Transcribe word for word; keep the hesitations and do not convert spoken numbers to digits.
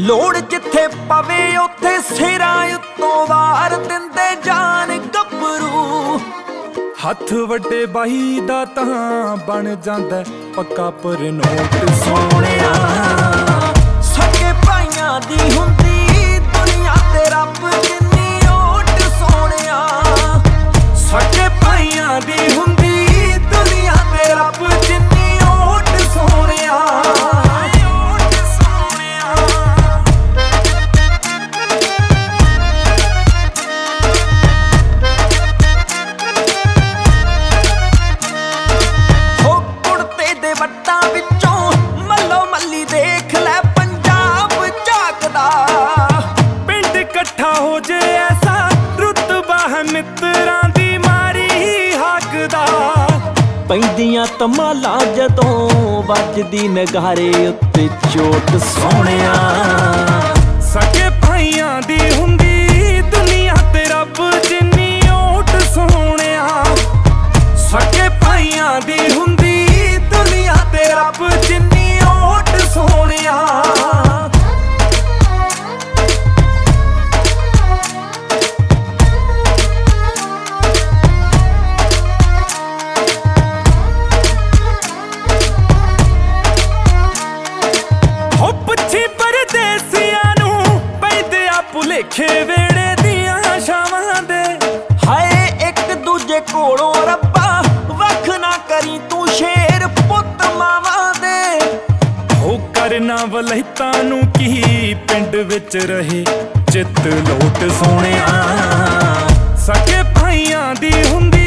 ਲੋੜ ਜਿੱਥੇ ਪਵੇ ਉੱਥੇ ਸਿਰਾਂ ਉੱਤੋਂ ਵਾਰ ਦਿੰਦੇ ਜਾਨ ਗੱਭਰੂ। ਹੱਥ ਵੱਡੇ ਬਾਈ ਦਾ ਤਾਂ ਬਣ ਜਾਂਦਾ ਪੱਕਾ ਪਰ ਨੋਟ ਸੋਹਣਿਆ। ਸਕੇ ਭਾਈਆਂ ਦੀ ਹੁੰਦੀ ਦੁਨੀਆ ਤੇ ਰੱਬ ਜਿੰਨੀ ਓਟ ਸੋਹਣਿਆ। ਸਕੇ ਭਾਈਆਂ ਦੀ ਹੁੰਦੀ ਦੁਨੀਆ ਤੇ ਰੱਬ ਜਿੰਨੀ ਓਟ ਸੋਹਣਿਆ। ਵੱਟਾਂ ਵਿੱਚੋਂ ਮੱਲੋ ਮੱਲੀ ਦੇਖ ਲੈ ਪੰਜਾਬ ਝਾਕਦਾ। ਪਿੰਡ ਇਕੱਠਾ ਹੋ ਜੇ ਐਸਾ ਰੁਤਬਾ ਹੈ ਮਿੱਤਰਾਂ ਦੀ ਮਾਰੀ ਹਾਕਦਾ। ਪੈਂਦੀਆਂ ਧਮਾਲਾਂ ਜਦੋਂ ਵੱਜਦੀ ਨਗਾਰੇ ਉੱਤੇ ਚੋਟ ਸੋਹਣਿਆ। ਸਕੇ ਭਾਈਆਂ ਦੀ ਹੁੰਦੀ ਦੁਨੀਆ ਤੇ ਰੱਬ ਜਿੰਨੀ ਓਟ ਸੋਹਣਿਆ। ਸਕੇ ਭਾਈਆਂ ਦੀ ਹੁੰਦੀ ਦੁਨੀਆ ਤੇ ਰੱਬ ਜਿੰਨੀ ਓਟ ਸੋਹਣਿਆ। ਹੋ ਪੁੱਛੀ ਪਰਦੇਸੀਆਂ ਨੂੰ ਪੈਂਦੇ ਆ ਭੁਲੇਖੇ ਵੇੜੇ ਦੀਆਂ ਛਾਵਾਂ ਦੇ। ਹਾਏ ਇੱਕ ਦੂਜੇ ਕੋਲੋਂ ਰੱਬਾ ਵੱਖ ਨਾ ਕਰੀ ਤੂੰ ਸ਼ੇਰ ਪੁੱਤ ਮਾਵਾਂ ਦੇ। ਹੋ ਕਰਨਾ ਵਲਹਿਤਾਂ ਨੂੰ ਕੀ ਪਿੰਡ ਵਿੱਚ ਰਹੇ ਚਿੱਤ ਲੋਟ ਸੋਹਣਿਆ। ਸਕੇ ਭਾਈਆਂ ਦੀ ਹੁੰਦੀ